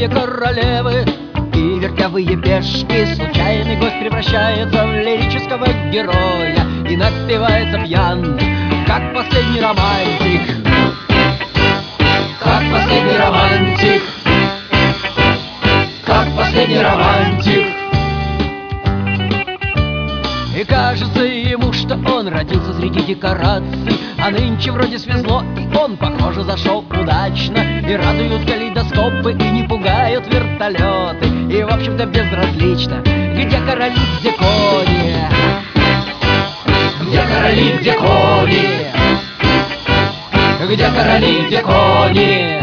томные королевы и вертлявые пешки. Случайный гость превращается в лирического героя и напивается пьян, как последний романтик. Как последний романтик. Как последний романтик. И кажется ему, что он родился среди декораций, а нынче вроде свезло, и он, похоже, зашел удачно. И радуют калейдоскопы, и не пугают вертолеты, и, в общем-то, безразлично, где короли, где кони. Где короли, где кони. Где короли, где кони.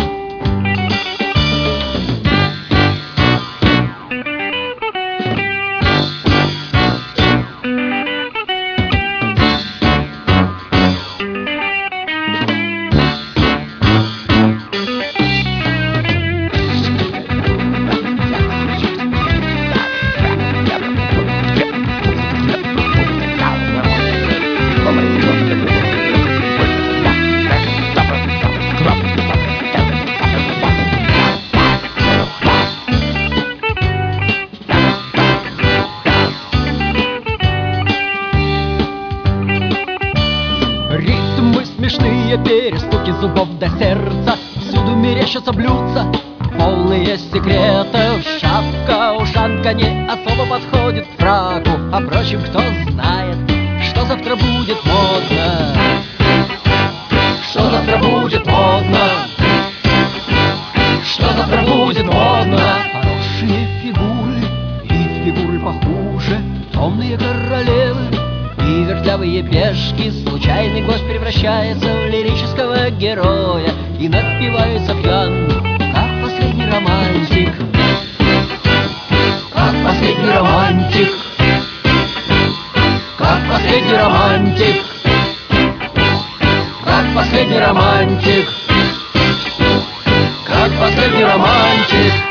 Ритмы смешные, перестуки зубов до сердца, всюду мерещатся блюдца, полные секретов. Шапка-ушанка не особо подходит к фраку, а впрочем, кто знает, что завтра будет модно. Что завтра будет модно. Что завтра будет модно. Хорошие фигуры и фигуры похуже, томные королевы и вертлявые пешки. Случайный гость превращается в лирического героя и напивается пьян, как последний романтик. Как последний романтик. Как последний романтик. Как последний романтик. Как последний романтик.